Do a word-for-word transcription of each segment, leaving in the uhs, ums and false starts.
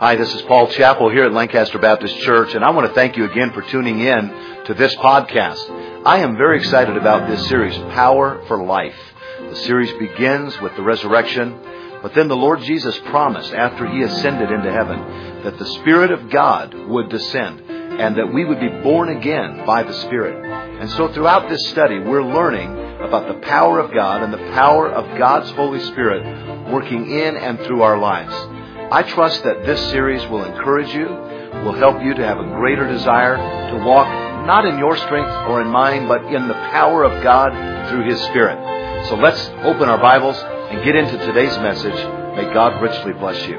Hi, this is Paul Chappell here at Lancaster Baptist Church, and I want to thank you again for tuning in to this podcast. I am very excited about this series, Power for Life. The series begins with the resurrection, but then the Lord Jesus promised after He ascended into heaven that the Spirit of God would descend and that we would be born again by the Spirit. And so throughout this study, we're learning about the power of God and the power of God's Holy Spirit working in and through our lives. I trust that this series will encourage you, will help you to have a greater desire to walk not in your strength or in mine, but in the power of God through His Spirit. So let's open our Bibles and get into today's message. May God richly bless you.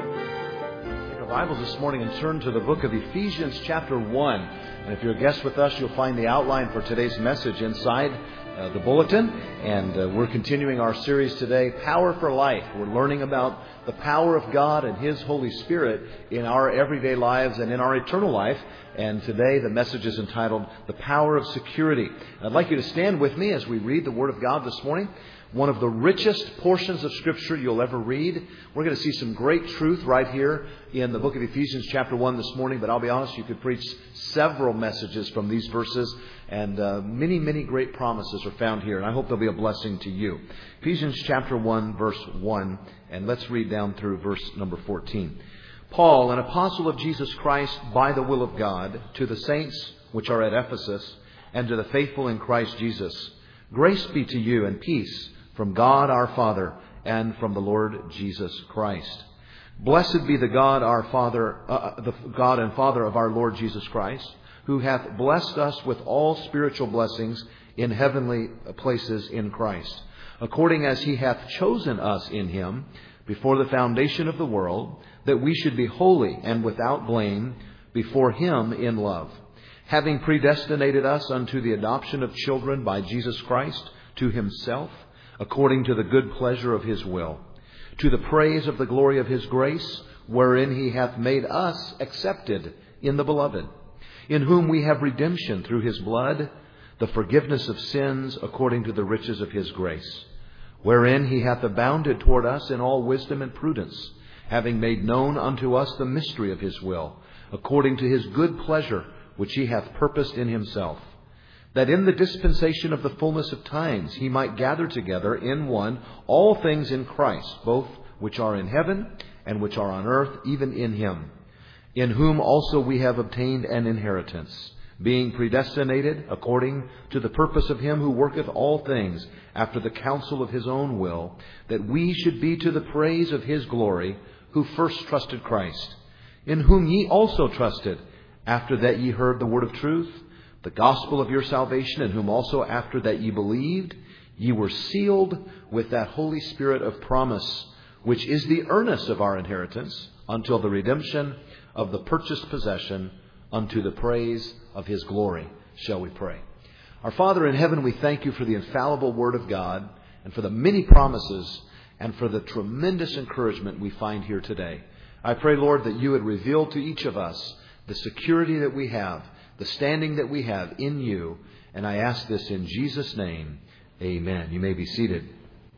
Take our Bibles this morning and turn to the book of Ephesians chapter one. And if you're a guest with us, you'll find the outline for today's message inside uh, the bulletin. And uh, we're continuing our series today, Power for Life. We're learning about the power of God and His Holy Spirit in our everyday lives and in our eternal life. And today the message is entitled, The Power of Security. I'd like you to stand with me as we read the Word of God this morning. One of the richest portions of Scripture you'll ever read. We're going to see some great truth right here in the book of Ephesians chapter one this morning. But I'll be honest, you could preach several messages from these verses. And uh, many, many great promises are found here. And I hope they'll be a blessing to you. Ephesians chapter one, verse one. And let's read down through verse number fourteen. Paul, an apostle of Jesus Christ by the will of God, to the saints which are at Ephesus, and to the faithful in Christ Jesus, grace be to you and peace from God our Father and from the Lord Jesus Christ. Blessed be the God our Father, uh, the God and Father of our Lord Jesus Christ, who hath blessed us with all spiritual blessings in heavenly places in Christ, according as He hath chosen us in Him before the foundation of the world, that we should be holy and without blame before Him in love, having predestinated us unto the adoption of children by Jesus Christ to Himself, according to the good pleasure of His will, to the praise of the glory of His grace, wherein He hath made us accepted in the Beloved, in whom we have redemption through His blood, the forgiveness of sins according to the riches of His grace, wherein He hath abounded toward us in all wisdom and prudence, having made known unto us the mystery of His will, according to His good pleasure, which He hath purposed in Himself, that in the dispensation of the fullness of times He might gather together in one all things in Christ, both which are in heaven and which are on earth, even in Him, in whom also we have obtained an inheritance, being predestinated according to the purpose of Him who worketh all things after the counsel of His own will, that we should be to the praise of His glory, who first trusted Christ, in whom ye also trusted, after that ye heard the word of truth, the gospel of your salvation, in whom also after that ye believed, ye were sealed with that Holy Spirit of promise, which is the earnest of our inheritance, until the redemption of the purchased possession, unto the praise of His glory. Shall we pray? Our Father in heaven, we thank You for the infallible Word of God, and for the many promises, and for the tremendous encouragement we find here today. I pray, Lord, that You would reveal to each of us the security that we have, the standing that we have in You. And I ask this in Jesus' name. Amen. You may be seated.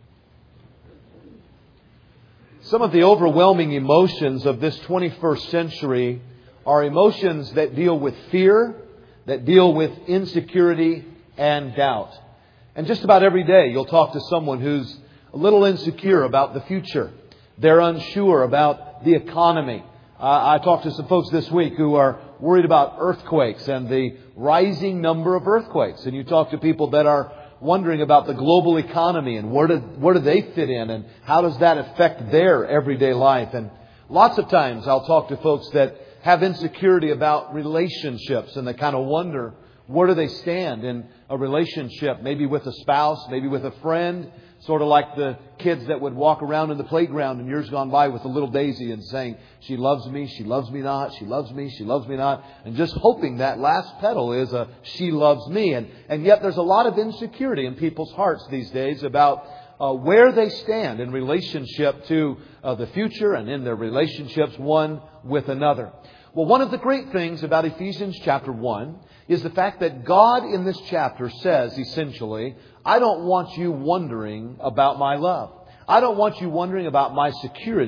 Some of the overwhelming emotions of this twenty-first century are emotions that deal with fear, that deal with insecurity and doubt. And just about every day you'll talk to someone who's a little insecure about the future. They're unsure about the economy. Uh, I talked to some folks this week who are worried about earthquakes and the rising number of earthquakes. And you talk to people that are wondering about the global economy and where do, where do they fit in and how does that affect their everyday life. And lots of times I'll talk to folks that have insecurity about relationships and they kind of wonder, where do they stand in a relationship? Maybe with a spouse, maybe with a friend. Sort of like the kids that would walk around in the playground in years gone by with a little daisy and saying, she loves me, she loves me not, she loves me, she loves me not. And just hoping that last petal is a she loves me. And, and yet there's a lot of insecurity in people's hearts these days about uh, where they stand in relationship to uh, the future and in their relationships one with another. Well, one of the great things about Ephesians chapter one is the fact that God in this chapter says essentially, I don't want you wondering about my love. I don't want you wondering about my security.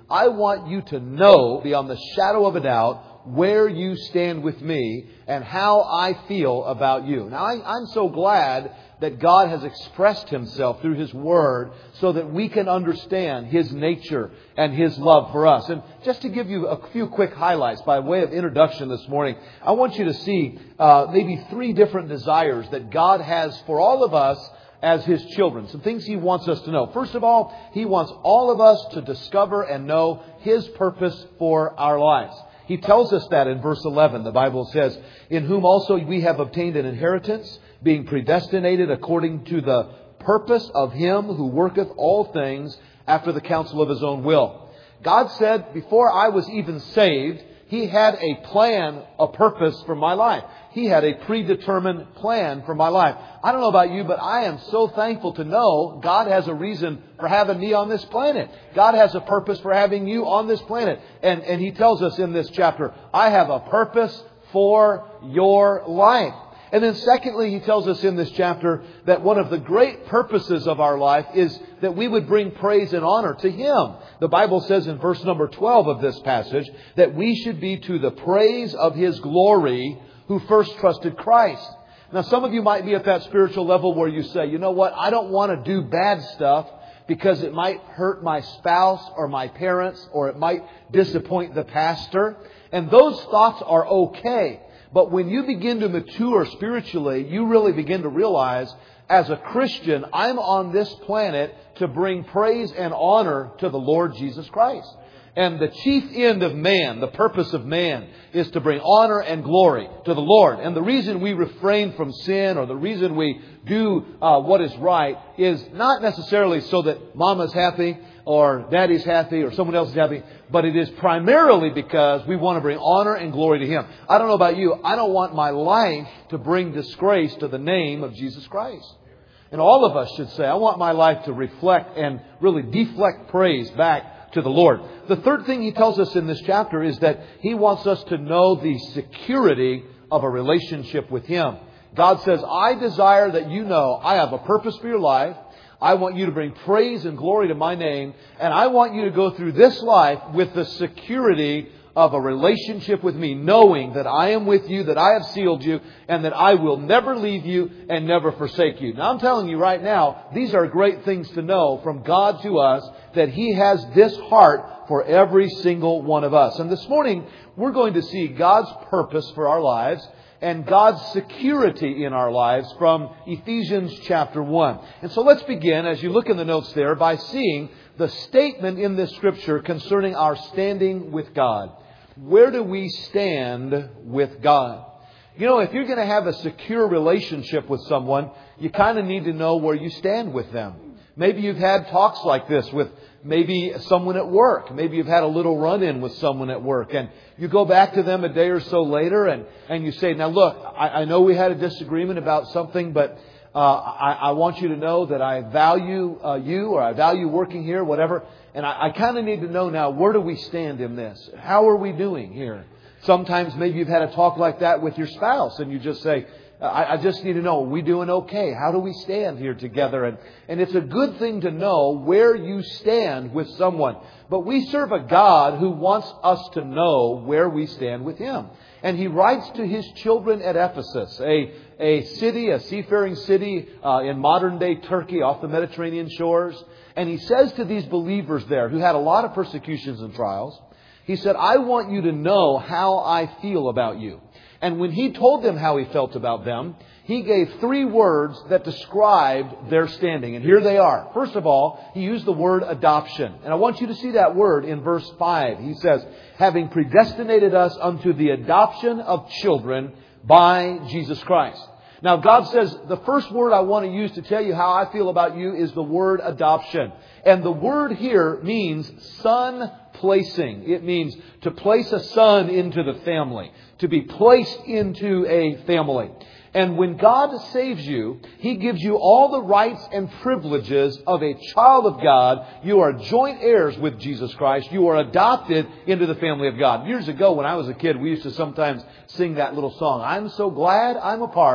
I want you to know beyond the shadow of a doubt where you stand with me and how I feel about you. Now, I, I'm so glad that God has expressed Himself through His Word so that we can understand His nature and His love for us. And just to give you a few quick highlights by way of introduction this morning, I want you to see uh, maybe three different desires that God has for all of us as His children. Some things He wants us to know. First of all, He wants all of us to discover and know His purpose for our lives. He tells us that in verse eleven. The Bible says, "In whom also we have obtained an inheritance, being predestinated according to the purpose of Him who worketh all things after the counsel of His own will." God said, before I was even saved, He had a plan, a purpose for my life. He had a predetermined plan for my life. I don't know about you, but I am so thankful to know God has a reason for having me on this planet. God has a purpose for having you on this planet. And, and He tells us in this chapter, I have a purpose for your life. And then secondly, He tells us in this chapter that one of the great purposes of our life is that we would bring praise and honor to Him. The Bible says in verse number twelve of this passage that we should be to the praise of His glory who first trusted Christ. Now, some of you might be at that spiritual level where you say, you know what, I don't want to do bad stuff because it might hurt my spouse or my parents, or it might disappoint the pastor. And those thoughts are okay. But when you begin to mature spiritually, you really begin to realize, as a Christian, I'm on this planet to bring praise and honor to the Lord Jesus Christ. And the chief end of man, the purpose of man, is to bring honor and glory to the Lord. And the reason we refrain from sin, or the reason we do uh, what is right, is not necessarily so that mama's happy or daddy's happy or someone else is happy, but it is primarily because we want to bring honor and glory to Him. I don't know about you, I don't want my life to bring disgrace to the name of Jesus Christ. And all of us should say, I want my life to reflect and really deflect praise back to the Lord. The third thing He tells us in this chapter is that He wants us to know the security of a relationship with Him. God says, I desire that you know I have a purpose for your life. I want you to bring praise and glory to my name. And I want you to go through this life with the security of a relationship with me, knowing that I am with you, that I have sealed you, and that I will never leave you and never forsake you. Now, I'm telling you right now, these are great things to know from God to us, that He has this heart for every single one of us. And this morning, we're going to see God's purpose for our lives and God's security in our lives from Ephesians chapter one. And so let's begin, as you look in the notes there, by seeing the statement in this Scripture concerning our standing with God. Where do we stand with God? You know, if you're going to have a secure relationship with someone, you kind of need to know where you stand with them. Maybe you've had talks like this with maybe someone at work. Maybe you've had a little run-in with someone at work, and you go back to them a day or so later and, and you say, now look, I, I know we had a disagreement about something, but uh, I, I want you to know that I value uh, you, or I value working here, whatever. And I, I kind of need to know now, where do we stand in this? How are we doing here? Sometimes maybe you've had a talk like that with your spouse, and you just say, I, I just need to know, are we doing okay? How do we stand here together? And, and it's a good thing to know where you stand with someone. But we serve a God who wants us to know where we stand with Him. And He writes to His children at Ephesus, a, a city, a seafaring city uh, in modern-day Turkey off the Mediterranean shores. And He says to these believers there, who had a lot of persecutions and trials, He said, I want you to know how I feel about you. And when He told them how He felt about them, He gave three words that described their standing. And here they are. First of all, He used the word adoption. And I want you to see that word in verse five. He says, having predestinated us unto the adoption of children by Jesus Christ. Now, God says the first word I want to use to tell you how I feel about you is the word adoption. And the word here means son placing. It means to place a son into the family, to be placed into a family. And when God saves you, He gives you all the rights and privileges of a child of God. You are joint heirs with Jesus Christ. You are adopted into the family of God. Years ago, when I was a kid, we used to sometimes sing that little song, I'm so glad I'm a part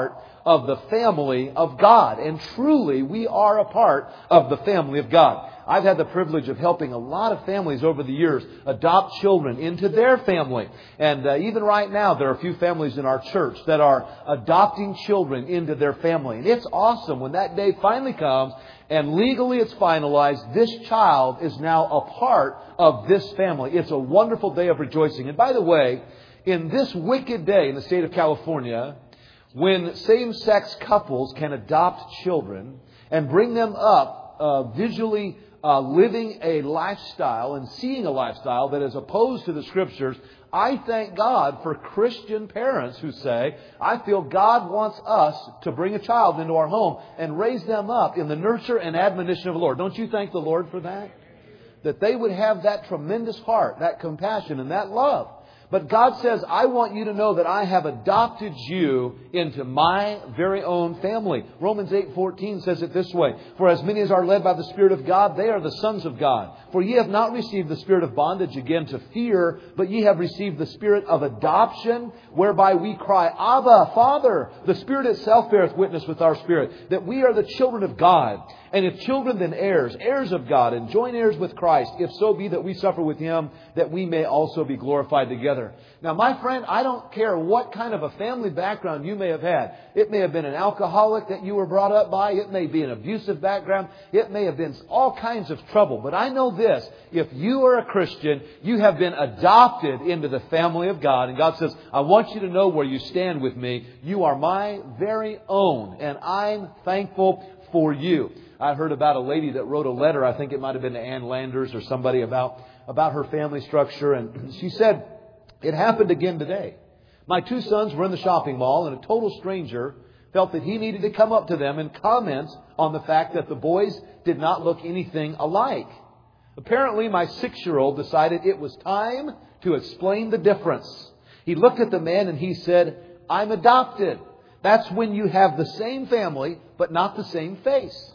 of the family of God. And truly, we are a part of the family of God. I've had the privilege of helping a lot of families over the years adopt children into their family. And uh, even right now, there are a few families in our church that are adopting children into their family. And it's awesome when that day finally comes and legally it's finalized. This child is now a part of this family. It's a wonderful day of rejoicing. And by the way, in this wicked day in the state of California, when same-sex couples can adopt children and bring them up uh, visually uh, living a lifestyle and seeing a lifestyle that is opposed to the Scriptures, I thank God for Christian parents who say, I feel God wants us to bring a child into our home and raise them up in the nurture and admonition of the Lord. Don't you thank the Lord for that? That they would have that tremendous heart, that compassion, and that love. But God says, I want you to know that I have adopted you into my very own family. Romans eight fourteen says it this way, for as many as are led by the Spirit of God, they are the sons of God. For ye have not received the spirit of bondage again to fear, but ye have received the spirit of adoption, whereby we cry, Abba, Father. The Spirit itself beareth witness with our spirit, that we are the children of God. And if children, then heirs, heirs of God, and joint heirs with Christ, if so be that we suffer with Him, that we may also be glorified together. Now, my friend, I don't care what kind of a family background you may have had. It may have been an alcoholic that you were brought up by. It may be an abusive background. It may have been all kinds of trouble. But I know this, if you are a Christian, you have been adopted into the family of God. And God says, I want you to know where you stand with me. You are my very own, and I'm thankful for you. I heard about a lady that wrote a letter, I think it might have been to Ann Landers or somebody about, about her family structure. And she said, it happened again today. My two sons were in the shopping mall and a total stranger felt that he needed to come up to them and comment on the fact that the boys did not look anything alike. Apparently, my six-year-old decided it was time to explain the difference. He looked at the man and he said, I'm adopted. That's when you have the same family, but not the same face.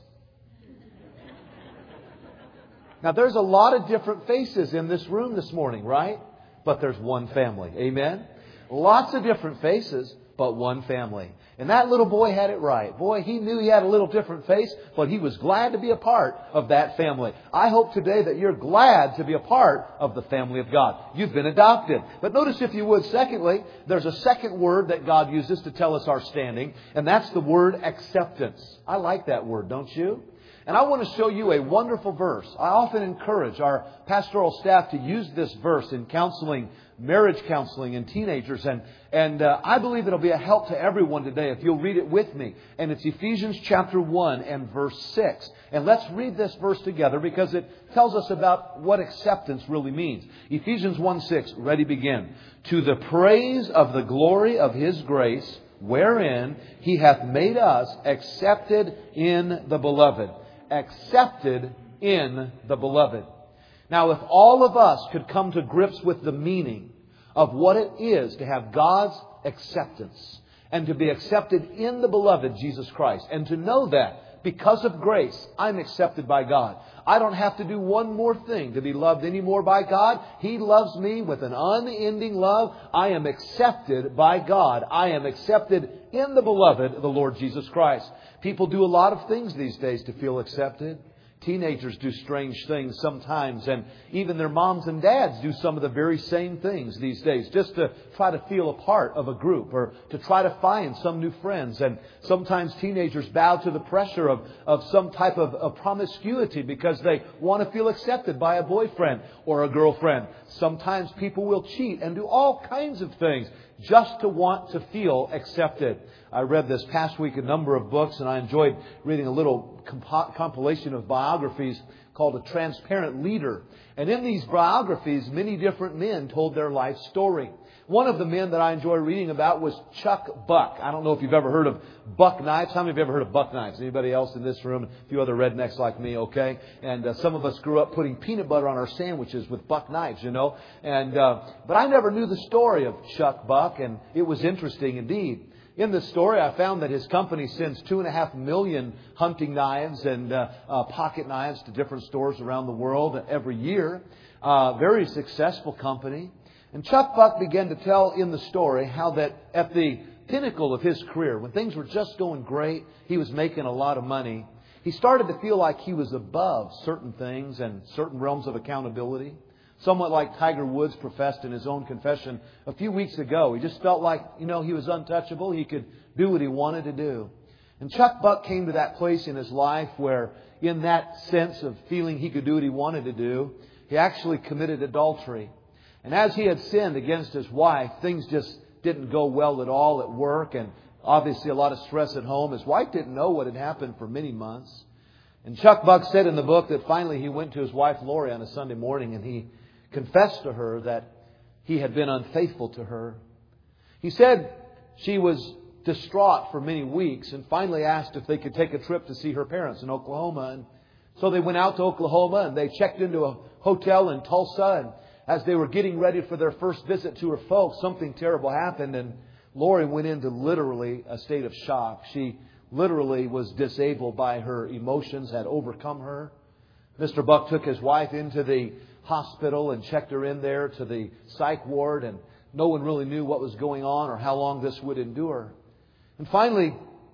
Now, there's a lot of different faces in this room this morning, right? But there's one family. Amen? Lots of different faces, but one family. And that little boy had it right. Boy, he knew he had a little different face, but he was glad to be a part of that family. I hope today that you're glad to be a part of the family of God. You've been adopted. But notice, if you would, secondly, there's a second word that God uses to tell us our standing, and that's the word acceptance. I like that word, don't you? And I want to show you a wonderful verse. I often encourage our pastoral staff to use this verse in counseling, marriage counseling, and teenagers. And, and uh, I believe it'll be a help to everyone today if you'll read it with me. And it's Ephesians chapter one and verse six. And let's read this verse together because it tells us about what acceptance really means. Ephesians one six, ready, begin. To the praise of the glory of His grace, wherein He hath made us accepted in the beloved. Accepted in the beloved. Now, if all of us could come to grips with the meaning of what it is to have God's acceptance and to be accepted in the beloved Jesus Christ, and to know that because of grace, I'm accepted by God. I don't have to do one more thing to be loved anymore by God. He loves me with an unending love. I am accepted by God. I am accepted in the beloved, the Lord Jesus Christ. People do a lot of things these days to feel accepted. Teenagers do strange things sometimes, and even their moms and dads do some of the very same things these days just to try to feel a part of a group or to try to find some new friends. And sometimes teenagers bow to the pressure of, of some type of, of promiscuity because they want to feel accepted by a boyfriend or a girlfriend. Sometimes people will cheat and do all kinds of things just to want to feel accepted. I read this past week a number of books, and I enjoyed reading a little comp- compilation of biographies called A Transparent Leader. And in these biographies, many different men told their life story. One of the men that I enjoy reading about was Chuck Buck. I don't know if you've ever heard of Buck Knives. How many of you have ever heard of Buck Knives? Anybody else in this room? A few other rednecks like me, okay? And uh, some of us grew up putting peanut butter on our sandwiches with Buck Knives, you know. And uh, but I never knew the story of Chuck Buck, and it was interesting indeed. In this story, I found that his company sends two and a half million hunting knives and uh, uh, pocket knives to different stores around the world every year. Uh, very successful company. And Chuck Buck began to tell in the story how that at the pinnacle of his career, when things were just going great, he was making a lot of money, he started to feel like he was above certain things and certain realms of accountability. Somewhat like Tiger Woods professed in his own confession a few weeks ago. He just felt like, you know, he was untouchable. He could do what he wanted to do. And Chuck Buck came to that place in his life where, in that sense of feeling he could do what he wanted to do, he actually committed adultery. And as he had sinned against his wife, things just didn't go well at all at work, and obviously a lot of stress at home. His wife didn't know what had happened for many months. And Chuck Buck said in the book that finally he went to his wife Lori on a Sunday morning and he confessed to her that he had been unfaithful to her. He said she was distraught for many weeks and finally asked if they could take a trip to see her parents in Oklahoma. And so they went out to Oklahoma and they checked into a hotel in Tulsa. And as they were getting ready for their first visit to her folks, something terrible happened and Lori went into literally a state of shock. She literally was disabled by her emotions, had overcome her. Mister Buck took his wife into the hospital and checked her in there to the psych ward, and no one really knew what was going on or how long this would endure. And finally,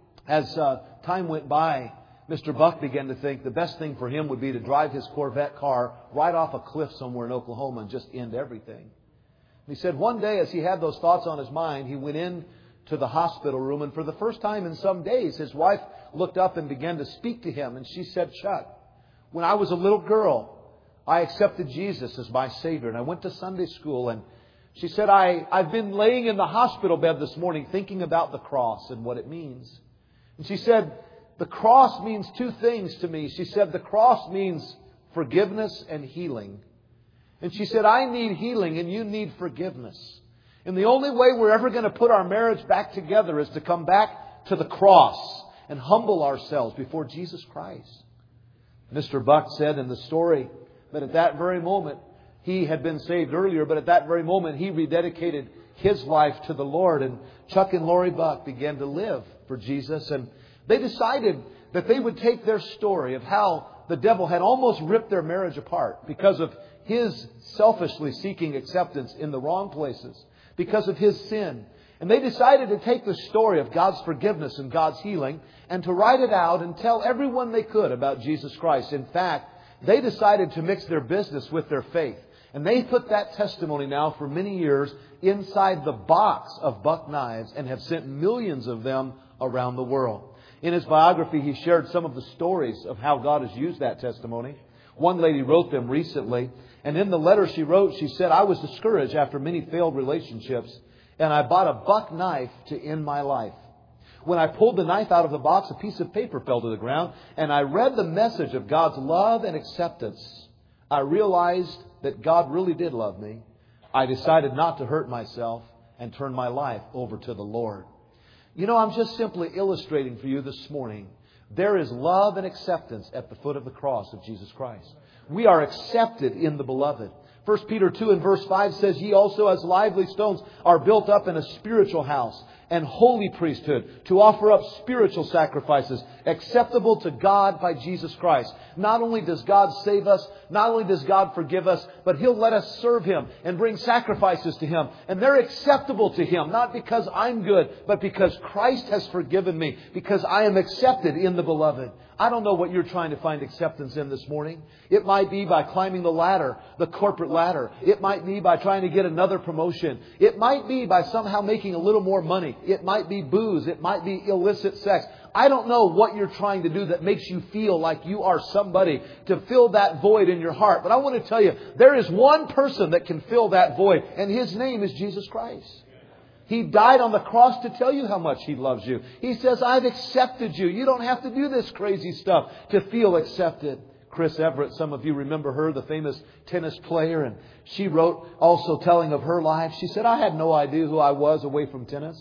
as uh, time went by, Mister Buck began to think the best thing for him would be to drive his Corvette car right off a cliff somewhere in Oklahoma and just end everything. And he said one day as he had those thoughts on his mind, he went in to the hospital room, and for the first time in some days, his wife looked up and began to speak to him. And she said, "Chuck, when I was a little girl, I accepted Jesus as my Savior, and I went to Sunday school." And she said, I, I've been laying in the hospital bed this morning thinking about the cross and what it means. And she said, the cross means two things to me. She said, the cross means forgiveness and healing. And she said, I need healing and you need forgiveness. And the only way we're ever going to put our marriage back together is to come back to the cross and humble ourselves before Jesus Christ. Mister Buck said in the story that at that very moment, he had been saved earlier, but at that very moment, he rededicated his life to the Lord. And Chuck and Lori Buck began to live for Jesus. And they decided that they would take their story of how the devil had almost ripped their marriage apart because of his selfishly seeking acceptance in the wrong places, because of his sin. And they decided to take the story of God's forgiveness and God's healing and to write it out and tell everyone they could about Jesus Christ. In fact, they decided to mix their business with their faith. And they put that testimony now for many years inside the box of Buck knives and have sent millions of them around the world. In his biography, he shared some of the stories of how God has used that testimony. One lady wrote them recently. And in the letter she wrote, she said, I was discouraged after many failed relationships. And I bought a buck knife to end my life. When I pulled the knife out of the box, a piece of paper fell to the ground. And I read the message of God's love and acceptance. I realized that God really did love me. I decided not to hurt myself and turn my life over to the Lord. You know, I'm just simply illustrating for you this morning. There is love and acceptance at the foot of the cross of Jesus Christ. We are accepted in the Beloved. First Peter two and verse five says, Ye also as lively stones are built up in a spiritual house and holy priesthood to offer up spiritual sacrifices acceptable to God by Jesus Christ. Not only does God save us, not only does God forgive us, but He'll let us serve Him and bring sacrifices to Him. And they're acceptable to Him, not because I'm good, but because Christ has forgiven me, because I am accepted in the Beloved. I don't know what you're trying to find acceptance in this morning. It might be by climbing the ladder, the corporate ladder. It might be by trying to get another promotion. It might be by somehow making a little more money. It might be booze. It might be illicit sex. I don't know what you're trying to do that makes you feel like you are somebody to fill that void in your heart. But I want to tell you, there is one person that can fill that void, and His name is Jesus Christ. He died on the cross to tell you how much He loves you. He says, I've accepted you. You don't have to do this crazy stuff to feel accepted. Chris Everett, some of you remember her, the famous tennis player, and she wrote also telling of her life. She said, I had no idea who I was away from tennis.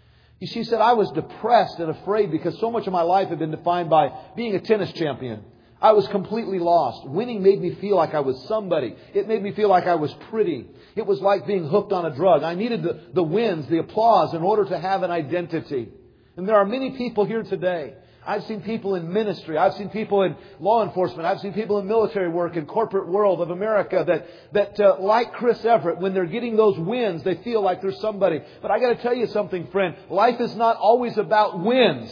She said, I was depressed and afraid because so much of my life had been defined by being a tennis champion. I was completely lost. Winning made me feel like I was somebody. It made me feel like I was pretty. It was like being hooked on a drug. I needed the, the wins, the applause in order to have an identity. And there are many people here today I've seen people in ministry. I've seen people in law enforcement. I've seen people in military work and corporate world of America that, that uh, like Chris Everett, when they're getting those wins, they feel like they're somebody. But I got to tell you something, friend. Life is not always about wins.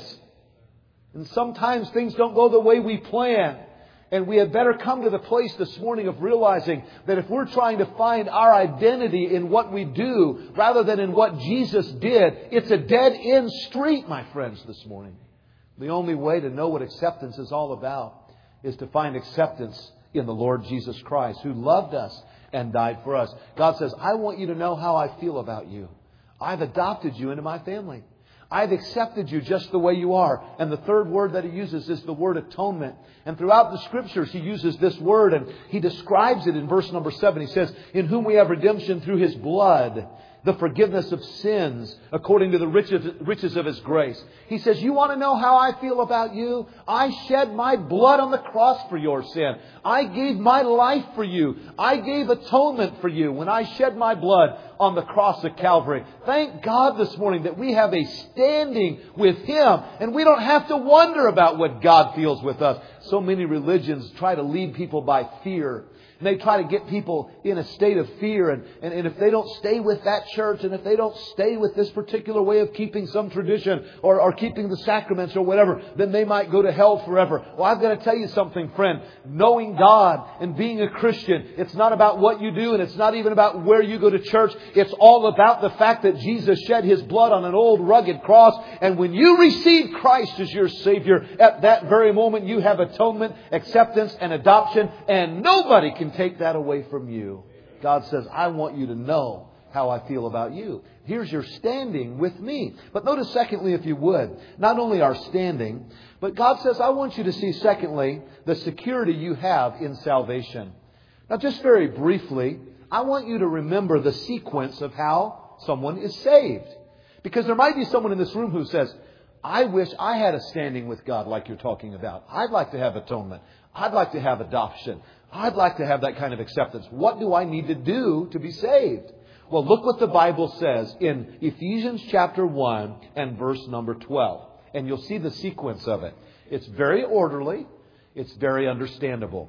And sometimes things don't go the way we plan. And we had better come to the place this morning of realizing that if we're trying to find our identity in what we do rather than in what Jesus did, it's a dead-end street, my friends, this morning. The only way to know what acceptance is all about is to find acceptance in the Lord Jesus Christ, who loved us and died for us. God says, I want you to know how I feel about you. I've adopted you into my family. I've accepted you just the way you are. And the third word that He uses is the word atonement. And throughout the Scriptures, He uses this word and He describes it in verse number seven. He says, in whom we have redemption through His blood, the forgiveness of sins according to the riches, riches of His grace. He says, you want to know how I feel about you? I shed my blood on the cross for your sin. I gave my life for you. I gave atonement for you when I shed my blood on the cross of Calvary. Thank God this morning that we have a standing with Him and we don't have to wonder about what God feels with us. So many religions try to lead people by fear. And they try to get people in a state of fear. And, and, and if they don't stay with that church, and if they don't stay with this particular way of keeping some tradition or, or keeping the sacraments or whatever, then they might go to hell forever. Well, I've got to tell you something, friend. Knowing God and being a Christian, it's not about what you do, and it's not even about where you go to church. It's all about the fact that Jesus shed His blood on an old rugged cross. And when you receive Christ as your Savior, at that very moment you have atonement, acceptance, and adoption. And nobody can take that away from you. God says, I want you to know how I feel about you. Here's your standing with me. But notice secondly, if you would, not only our standing, but God says, I want you to see secondly, the security you have in salvation. Now just very briefly, I want you to remember the sequence of how someone is saved. Because there might be someone in this room who says, I wish I had a standing with God like you're talking about. I'd like to have atonement. I'd like to have adoption. I'd like to have that kind of acceptance. What do I need to do to be saved? Well, look what the Bible says in Ephesians chapter one and verse number twelve. And you'll see the sequence of it. It's very orderly. It's very understandable.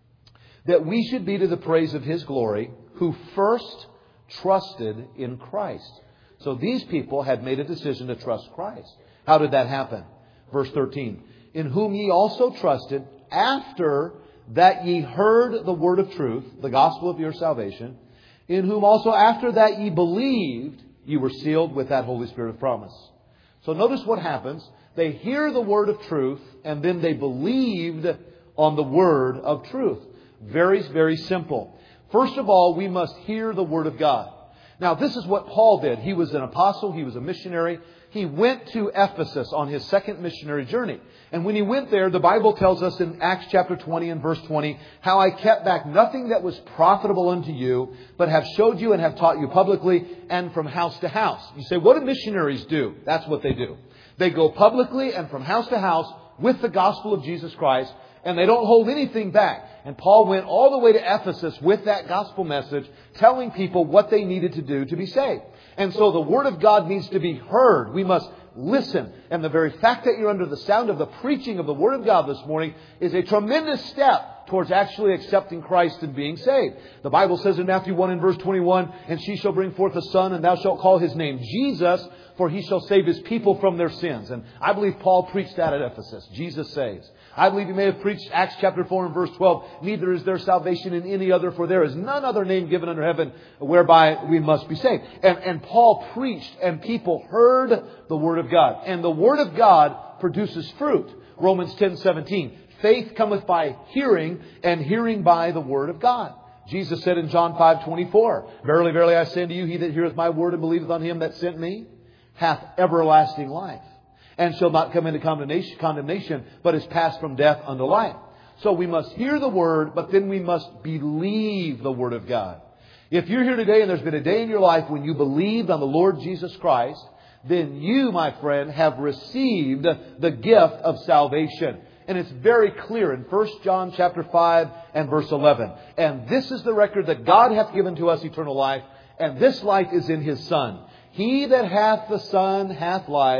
That we should be to the praise of His glory, who first trusted in Christ. So these people had made a decision to trust Christ. How did that happen? Verse thirteen. In whom ye also trusted after that ye heard the word of truth, the gospel of your salvation, in whom also after that ye believed, ye were sealed with that Holy Spirit of promise. So notice what happens. They hear the word of truth, and then they believed on the word of truth. Very, very simple. First of all, we must hear the word of God. Now, this is what Paul did. He was an apostle. He was a missionary. He went to Ephesus on his second missionary journey. And when he went there, the Bible tells us in Acts chapter twenty and verse twenty, how I kept back nothing that was profitable unto you, but have showed you and have taught you publicly and from house to house. You say, what do missionaries do? That's what they do. They go publicly and from house to house with the gospel of Jesus Christ, and they don't hold anything back. And Paul went all the way to Ephesus with that gospel message, telling people what they needed to do to be saved. And so the Word of God needs to be heard. We must listen. And the very fact that you're under the sound of the preaching of the Word of God this morning is a tremendous step towards actually accepting Christ and being saved. The Bible says in Matthew one and verse twenty-one, and she shall bring forth a son, and thou shalt call his name Jesus, for he shall save his people from their sins. And I believe Paul preached that at Ephesus. Jesus saves. I believe he may have preached Acts chapter four and verse twelve. Neither is there salvation in any other, for there is none other name given under heaven whereby we must be saved. And, and Paul preached, and people heard the Word of God. And the Word of God produces fruit. Romans ten seventeen. Faith cometh by hearing, and hearing by the Word of God. Jesus said in John five twenty-four, Verily, verily, I say unto you, he that heareth my word and believeth on him that sent me hath everlasting life, and shall not come into condemnation, condemnation, but is passed from death unto life. So we must hear the Word, but then we must believe the Word of God. If you're here today and there's been a day in your life when you believed on the Lord Jesus Christ, then you, my friend, have received the gift of salvation. And it's very clear in First John chapter five and verse eleven. And this is the record that God hath given to us eternal life, and this life is in His Son. He that hath the Son hath life,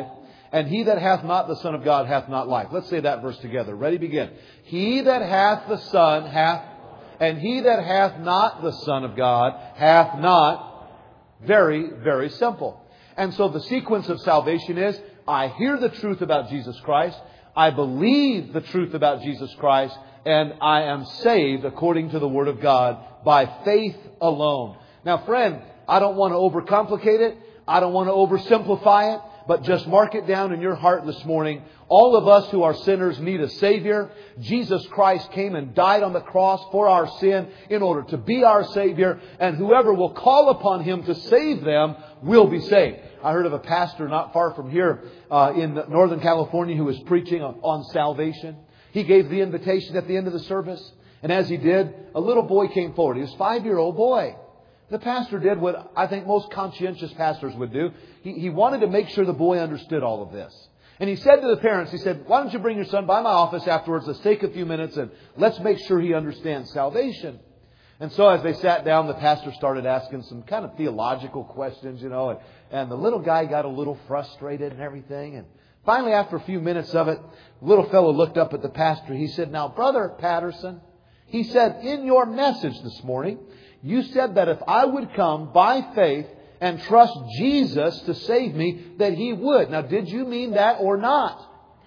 And he that hath not the Son of God hath not life. Let's say that verse together. Ready, begin. He that hath the Son hath, and he that hath not the Son of God hath not. Very, very simple. And so the sequence of salvation is, I hear the truth about Jesus Christ, I believe the truth about Jesus Christ, and I am saved according to the Word of God by faith alone. Now, friend, I don't want to overcomplicate it. I don't want to oversimplify it. But just mark it down in your heart this morning. All of us who are sinners need a Savior. Jesus Christ came and died on the cross for our sin in order to be our Savior. And whoever will call upon Him to save them will be saved. I heard of a pastor not far from here uh, in Northern California who was preaching on, on salvation. He gave the invitation at the end of the service. And as he did, a little boy came forward. He was a five-year-old boy. The pastor did what I think most conscientious pastors would do. He, he wanted to make sure the boy understood all of this. And he said to the parents, he said, why don't you bring your son by my office afterwards? Let's take a few minutes and let's make sure he understands salvation. And so as they sat down, the pastor started asking some kind of theological questions, you know, and, and the little guy got a little frustrated and everything. And finally, after a few minutes of it, the little fellow looked up at the pastor. He said, now, Brother Patterson, he said, in your message this morning, you said that if I would come by faith and trust Jesus to save me, that He would. Now, did you mean that or not?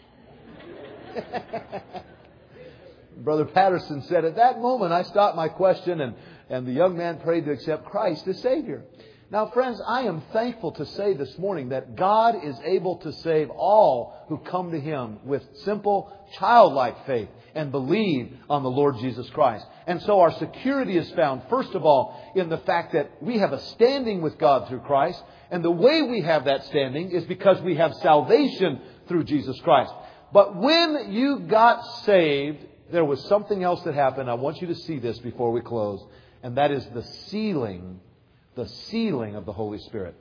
Brother Patterson said, at that moment I stopped my question and, and the young man prayed to accept Christ as Savior. Now, friends, I am thankful to say this morning that God is able to save all who come to Him with simple, childlike faith and believe on the Lord Jesus Christ. And so our security is found, first of all, in the fact that we have a standing with God through Christ. And the way we have that standing is because we have salvation through Jesus Christ. But when you got saved, there was something else that happened. I want you to see this before we close. And that is the sealing The sealing of the Holy Spirit.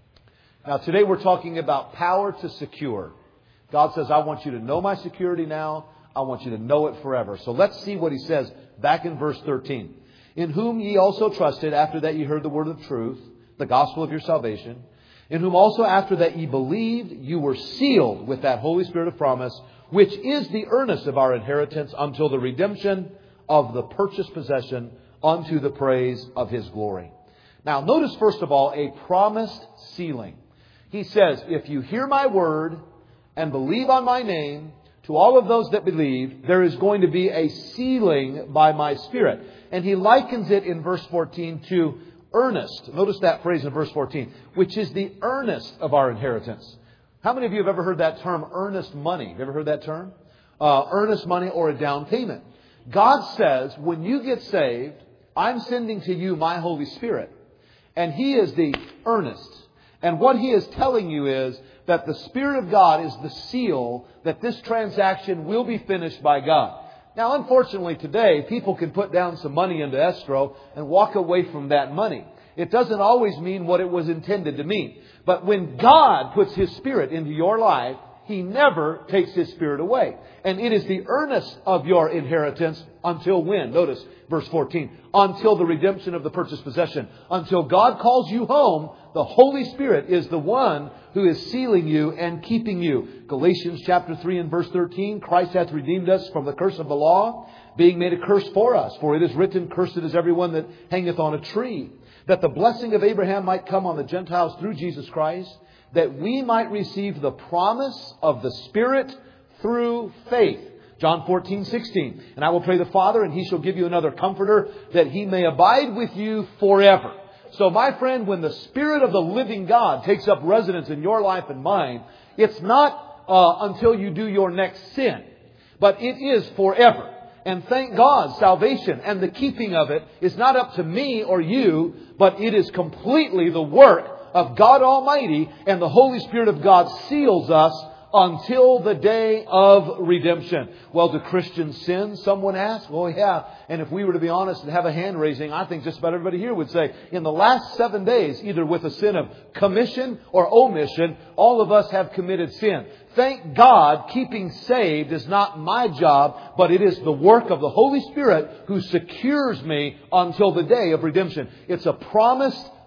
Now, today we're talking about power to secure. God says, I want you to know my security now. I want you to know it forever. So let's see what He says back in verse thirteen. In whom ye also trusted after that ye heard the word of truth, the gospel of your salvation. In whom also after that ye believed, you were sealed with that Holy Spirit of promise, which is the earnest of our inheritance until the redemption of the purchased possession unto the praise of His glory. Now, notice first of all, a promised sealing. He says, if you hear my word and believe on my name, to all of those that believe, there is going to be a sealing by my Spirit. And he likens it in verse fourteen to earnest. Notice that phrase in verse fourteen, which is the earnest of our inheritance. How many of you have ever heard that term, earnest money? Have you ever heard that term? Uh, earnest money or a down payment. God says, when you get saved, I'm sending to you my Holy Spirit. And He is the earnest. And what He is telling you is that the Spirit of God is the seal that this transaction will be finished by God. Now, unfortunately, today, people can put down some money into escrow and walk away from that money. It doesn't always mean what it was intended to mean. But when God puts His Spirit into your life, He never takes His Spirit away. And it is the earnest of your inheritance until when? Notice verse fourteen. Until the redemption of the purchased possession. Until God calls you home, the Holy Spirit is the one who is sealing you and keeping you. Galatians chapter three and verse thirteen. Christ hath redeemed us from the curse of the law, being made a curse for us. For it is written, cursed is everyone that hangeth on a tree. That the blessing of Abraham might come on the Gentiles through Jesus Christ, that we might receive the promise of the Spirit through faith. John fourteen, sixteen. And I will pray the Father, and He shall give you another Comforter, that He may abide with you forever. So, my friend, when the Spirit of the living God takes up residence in your life and mine, it's not uh, until you do your next sin, but it is forever. And thank God, salvation and the keeping of it is not up to me or you, but it is completely the work of God Almighty, and the Holy Spirit of God seals us until the day of redemption. Well, do Christians sin? Someone asked. Well, yeah. And if we were to be honest and have a hand raising, I think just about everybody here would say, in the last seven days, either with a sin of commission or omission, all of us have committed sin. Thank God, keeping saved is not my job, but it is the work of the Holy Spirit who secures me until the day of redemption. It's a promised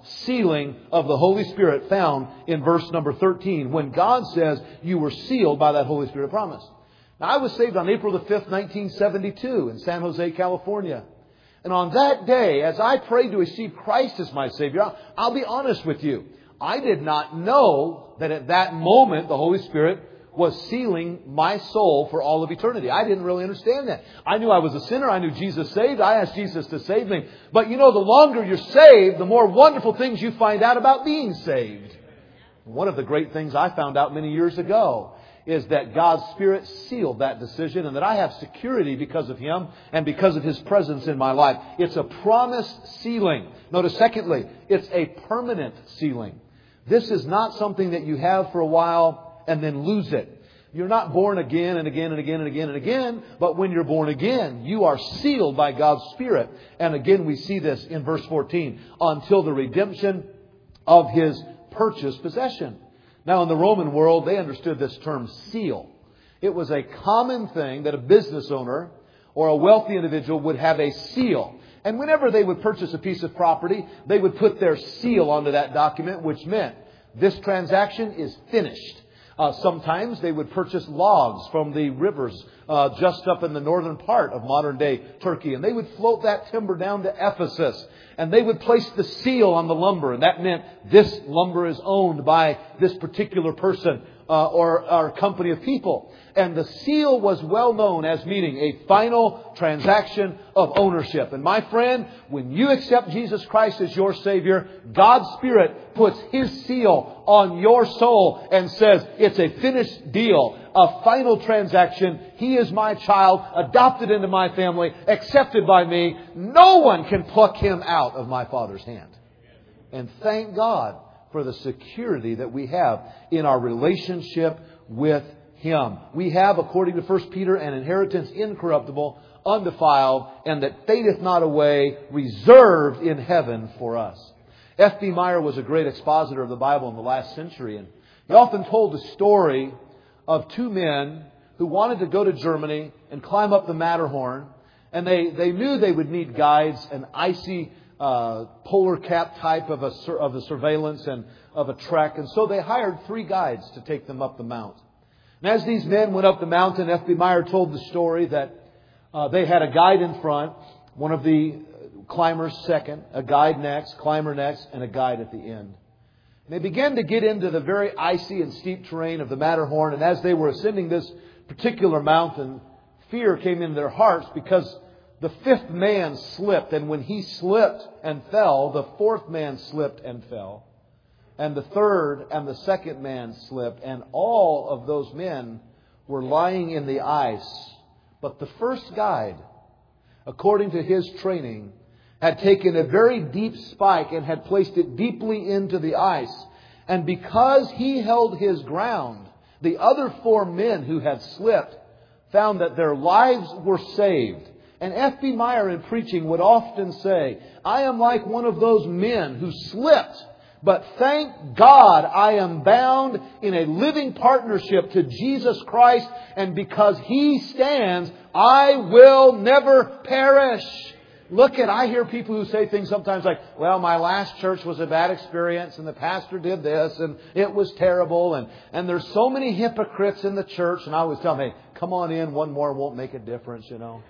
sealing of the Holy Spirit found in verse number thirteen, when God says you were sealed by that Holy Spirit promise. Now, I was saved on April the fifth, nineteen seventy-two in San Jose, California. And on that day, as I prayed to receive Christ as my Savior, I'll be honest with you, I did not know that at that moment the Holy Spirit was sealing my soul for all of eternity. I didn't really understand that. I knew I was a sinner. I knew Jesus saved. I asked Jesus to save me. But you know, the longer you're saved, the more wonderful things you find out about being saved. One of the great things I found out many years ago is that God's Spirit sealed that decision and that I have security because of Him and because of His presence in my life. It's a promised sealing. Notice, secondly, it's a permanent sealing. This is not something that you have for a while and then lose it. You're not born again and again and again and again and again, but when you're born again, you are sealed by God's Spirit. And again, we see this in verse fourteen, until the redemption of His purchased possession. Now, in the Roman world, they understood this term seal. It was a common thing that a business owner or a wealthy individual would have a seal. And whenever they would purchase a piece of property, they would put their seal onto that document, which meant this transaction is finished. Uh, sometimes they would purchase logs from the rivers uh, just up in the northern part of modern-day Turkey. And they would float that timber down to Ephesus. And they would place the seal on the lumber. And that meant this lumber is owned by this particular person uh, or, or company of people. And the seal was well known as meaning a final transaction of ownership. And my friend, when you accept Jesus Christ as your Savior, God's Spirit puts His seal on your soul and says it's a finished deal, a final transaction. He is my child, adopted into my family, accepted by me. No one can pluck him out of my Father's hand. And thank God for the security that we have in our relationship with Him. We have, according to First Peter, an inheritance incorruptible, undefiled, and that fadeth not away, reserved in heaven for us. F B Meyer was a great expositor of the Bible in the last century, and he often told the story of two men who wanted to go to Germany and climb up the Matterhorn, and they, they knew they would need guides, an icy uh, polar cap type of a, of a surveillance and of a trek, and so they hired three guides to take them up the mount. And as these men went up the mountain, F B Meyer told the story that uh, they had a guide in front, one of the climbers second, a guide next, climber next, and a guide at the end. And they began to get into the very icy and steep terrain of the Matterhorn, and as they were ascending this particular mountain, fear came into their hearts because the fifth man slipped, and when he slipped and fell, the fourth man slipped and fell. And the third and the second man slipped, and all of those men were lying in the ice. But the first guide, according to his training, had taken a very deep spike and had placed it deeply into the ice. And because he held his ground, the other four men who had slipped found that their lives were saved. And F B Meyer in preaching would often say, I am like one of those men who slipped, but thank God I am bound in a living partnership to Jesus Christ, and because He stands, I will never perish. Look at, I hear people who say things sometimes like, well, my last church was a bad experience and the pastor did this and it was terrible, and, and there's so many hypocrites in the church. And I always tell them, hey, come on in, one more won't make a difference, you know.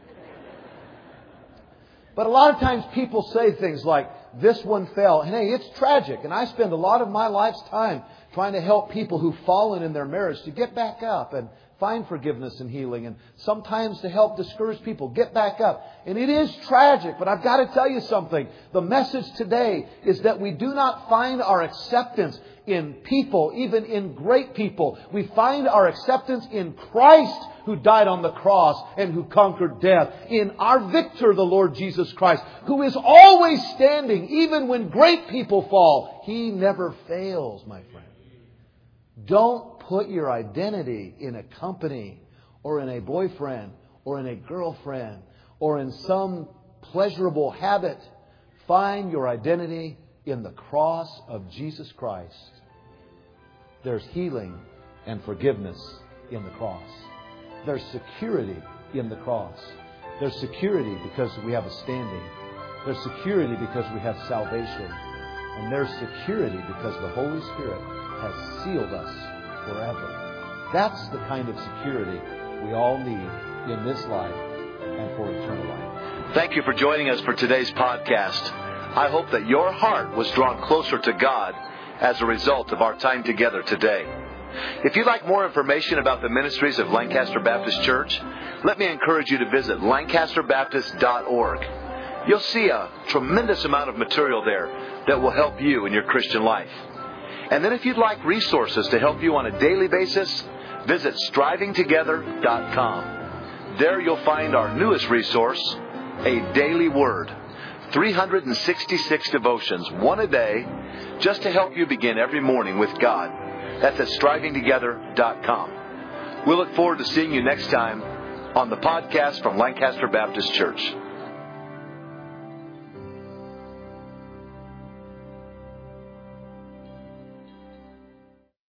But a lot of times people say things like, this one fell. And hey, it's tragic. And I spend a lot of my life's time trying to help people who've fallen in their marriage to get back up and find forgiveness and healing. And sometimes to help discourage people, get back up. And it is tragic, but I've got to tell you something. The message today is that we do not find our acceptance in people, even in great people. We find our acceptance in Christ, who died on the cross and who conquered death. In our victor, the Lord Jesus Christ, who is always standing, even when great people fall. He never fails, my friend. Don't put your identity in a company or in a boyfriend or in a girlfriend or in some pleasurable habit. Find your identity in the cross of Jesus Christ. There's healing and forgiveness in the cross. There's security in the cross. There's security because we have a standing. There's security because we have salvation. and there's security because the Holy Spirit has sealed us forever. That's the kind of security we all need in this life and for eternal life. Thank you for joining us for today's podcast. I hope that your heart was drawn closer to God as a result of our time together today. If you'd like more information about the ministries of Lancaster Baptist Church, let me encourage you to visit lancaster baptist dot org. You'll see a tremendous amount of material there that will help you in your Christian life. And then if you'd like resources to help you on a daily basis, visit striving together dot com. There you'll find our newest resource, A Daily Word. three hundred sixty-six devotions, one a day, just to help you begin every morning with God. That's at striving together dot com. We'll look forward to seeing you next time on the podcast from Lancaster Baptist Church.